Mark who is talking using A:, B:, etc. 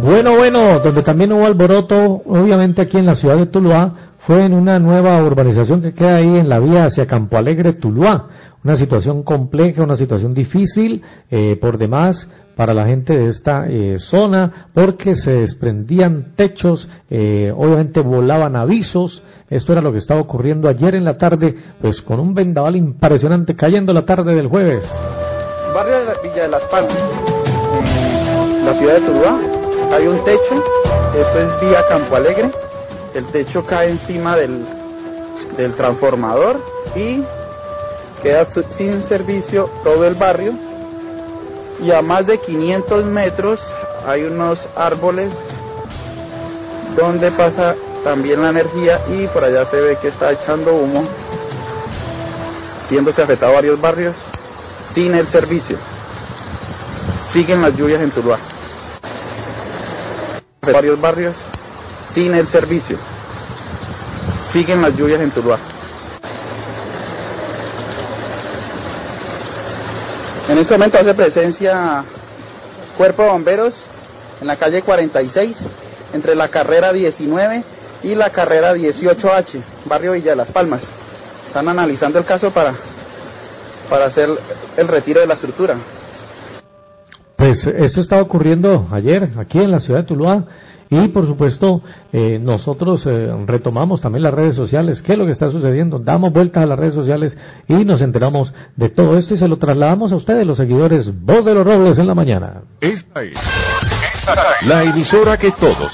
A: Bueno, donde también hubo alboroto, obviamente aquí en la ciudad de Tuluá, fue en una nueva urbanización que queda ahí en la vía hacia Campo Alegre, Tuluá. Una situación compleja, una situación difícil, por demás, para la gente de esta zona, porque se desprendían techos, obviamente volaban avisos. Esto era lo que estaba ocurriendo ayer en la tarde, pues con un vendaval impresionante cayendo la tarde del jueves.
B: Barrio de la Villa de las Palmas, la ciudad de Tuluá, hay un techo, esto es vía Campo Alegre, el techo cae encima del transformador y queda sin servicio todo el barrio, y a más de 500 metros hay unos árboles donde pasa también la energía y por allá se ve que está echando humo, viéndose afectado varios barrios sin el servicio. Siguen las lluvias en Tuluá. Varios barrios sin el servicio. Siguen las lluvias en Tuluá. En este momento hace presencia Cuerpo de Bomberos en la calle 46, entre la carrera 19 y la carrera 18H, barrio Villa de las Palmas. Están analizando el caso para hacer el retiro de la estructura.
A: Pues esto estaba ocurriendo ayer aquí en la ciudad de Tuluá y por supuesto nosotros retomamos también las redes sociales. ¿Qué es lo que está sucediendo? Damos vueltas a las redes sociales y nos enteramos de todo esto y se lo trasladamos a ustedes, los seguidores Voz de los Robles en la mañana.
C: Esta es la emisora que todos